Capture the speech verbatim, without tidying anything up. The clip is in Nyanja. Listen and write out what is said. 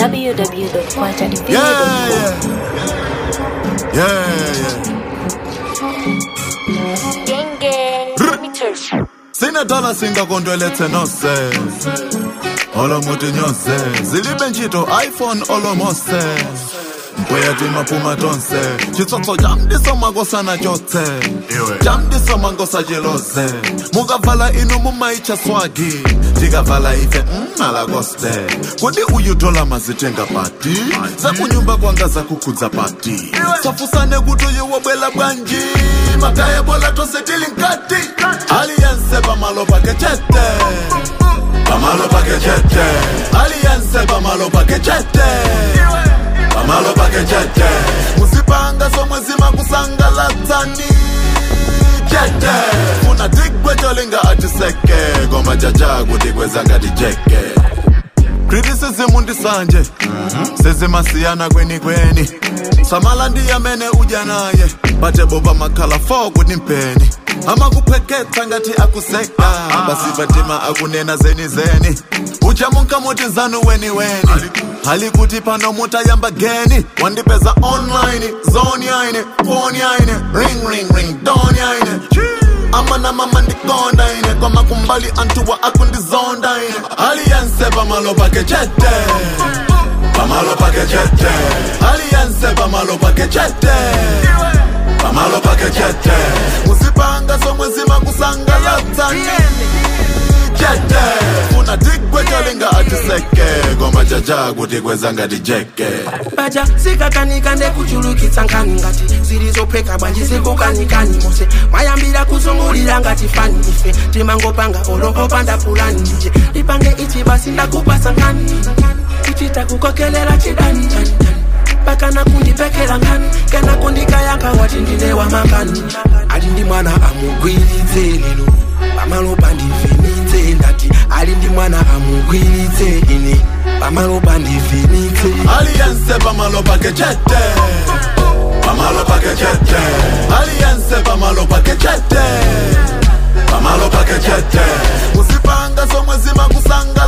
w w w dot kwanja d v dot com. Yeah, yeah, yeah. Gang gang, let me tell you. Sina dollar singa kondwelethe no se. Olo muti nyose. Zilibe njito iPhone olo mose. Mpoya tima puma tonse. Chitsotso jam diso magosa na jote. Jam diso mangosa jelose. Muga vala inu mumaicha swagi. Tiga vala ife mala goste. Kodi uyu dola mazitenga pati. Zaku nyumba kwangaza kukuza pati. Safusane kutu yuwa bela banji. Makaya bola tose tilinkati. Alianse bamalo pakechete. Bamalo pakechete. Alianse bamalo pakechete. Bamalo pakechete. Musipanga so mwezima kusanga latani. Chete. Una digwe jolinga atiseke. Goma jajagu digwe zanga dijeke. Criticism undi sanje. Mm-hmm. Sezi masiyana kweni kweni. Samalandi ya mene ujanaye. Bate boba makala fogu nimpeni. Ama kupeketa ngati akuseka. Basi batima akunena zeni zeni. Ucha munka muti zanu weni weni. Halikuti pano muta yamba geni. Wandipeza online, zone yaine, phone yaine. Ring ring ring, don yaine. Ama na mama ndikonda ine. Kwa makumbali antuwa akundi zonda ine. Alianse bamalo pakechete. Bamalo pakechete. Alianse bamalo pakechete. Bamalo pakechete. Musipanga so mwezima kusanga latani. Chete. Una digwe jolinga atiseke. Goma jajagu digwe zanga dijeke. Baja sika kanikande kuchuluki tsankani ngati zilizo peka banji siku kanikani mose mayambira kuzungulira ngati fani ife timango panga oloko panda fulani nje lipange ichi basi ndakupa sankani kuchita kukokelela chidani chani baka na kundi pekela ngani kana kundi kayanga wati ndine wa makani ali ndi mwana amugwiritse lelo bamalo pandi finite ndati ali ndi mwana amugwiritse ine bamalo pandi finite Alianse bamalo pakechete. Bamalo pakechete. Alianse bamalo pakechete. Bamalo pakechete. Musipanga so mwezima kusanga